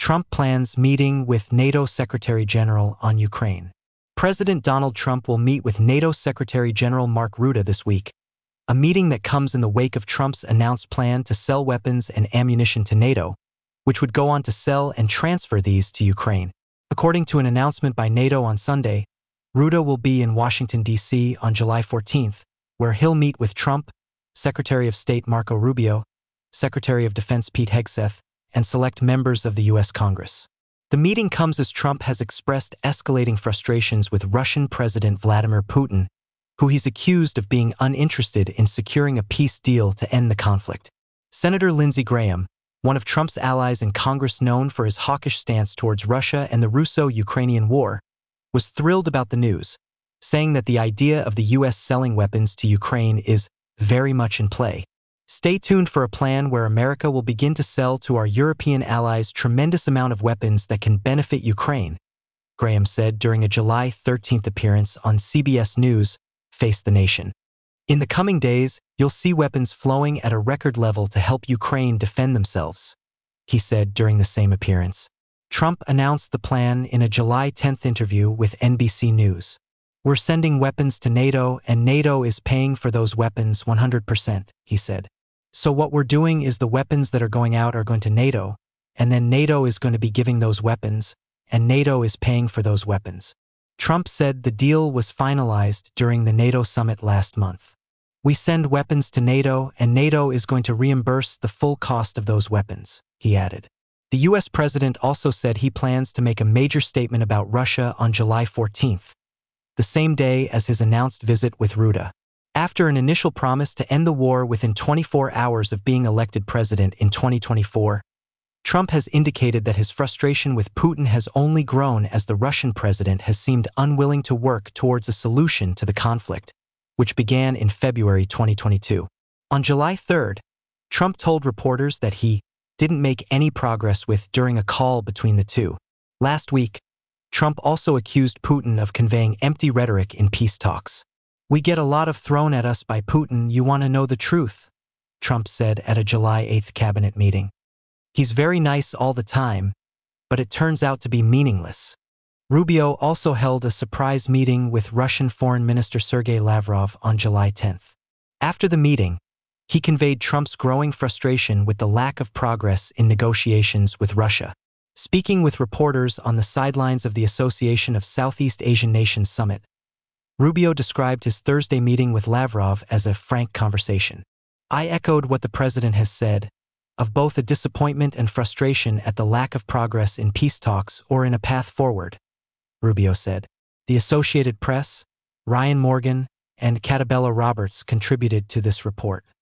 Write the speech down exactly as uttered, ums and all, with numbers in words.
Trump plans meeting with NATO Secretary General on Ukraine. President Donald Trump will meet with NATO Secretary General Mark Rutte this week, a meeting that comes in the wake of Trump's announced plan to sell weapons and ammunition to NATO, which would go on to sell and transfer these to Ukraine. According to an announcement by NATO on Sunday, Rutte will be in Washington, D C on July fourteenth, where he'll meet with Trump, Secretary of State Marco Rubio, Secretary of Defense Pete Hegseth, and select members of the U S Congress. The meeting comes as Trump has expressed escalating frustrations with Russian President Vladimir Putin, who he's accused of being uninterested in securing a peace deal to end the conflict. Senator Lindsey Graham, one of Trump's allies in Congress known for his hawkish stance towards Russia and the Russo-Ukrainian war, was thrilled about the news, saying that the idea of the U S selling weapons to Ukraine is very much in play. Stay tuned for a plan where America will begin to sell to our European allies tremendous amount of weapons that can benefit Ukraine, Graham said during a July thirteenth appearance on C B S News, Face the Nation. In the coming days, you'll see weapons flowing at a record level to help Ukraine defend themselves, he said during the same appearance. Trump announced the plan in a July tenth interview with N B C News. We're sending weapons to NATO and NATO is paying for those weapons one hundred percent, he said. So what we're doing is the weapons that are going out are going to NATO, and then NATO is going to be giving those weapons, and NATO is paying for those weapons. Trump said the deal was finalized during the NATO summit last month. We send weapons to NATO, and NATO is going to reimburse the full cost of those weapons, he added. The U S president also said he plans to make a major statement about Russia on July fourteenth, the same day as his announced visit with Rutte. After an initial promise to end the war within twenty-four hours of being elected president in twenty twenty-four, Trump has indicated that his frustration with Putin has only grown as the Russian president has seemed unwilling to work towards a solution to the conflict, which began in February twenty twenty-two. On July third, Trump told reporters that he didn't make any progress with during a call between the two. Last week, Trump also accused Putin of conveying empty rhetoric in peace talks. We get a lot of thrown at us by Putin, you want to know the truth, Trump said at a July eighth cabinet meeting. He's very nice all the time, but it turns out to be meaningless. Rubio also held a surprise meeting with Russian Foreign Minister Sergei Lavrov on July tenth. After the meeting, he conveyed Trump's growing frustration with the lack of progress in negotiations with Russia. Speaking with reporters on the sidelines of the Association of Southeast Asian Nations Summit, Rubio described his Thursday meeting with Lavrov as a frank conversation. I echoed what the president has said, of both a disappointment and frustration at the lack of progress in peace talks or in a path forward, Rubio said. The Associated Press, Ryan Morgan, and Catabella Roberts contributed to this report.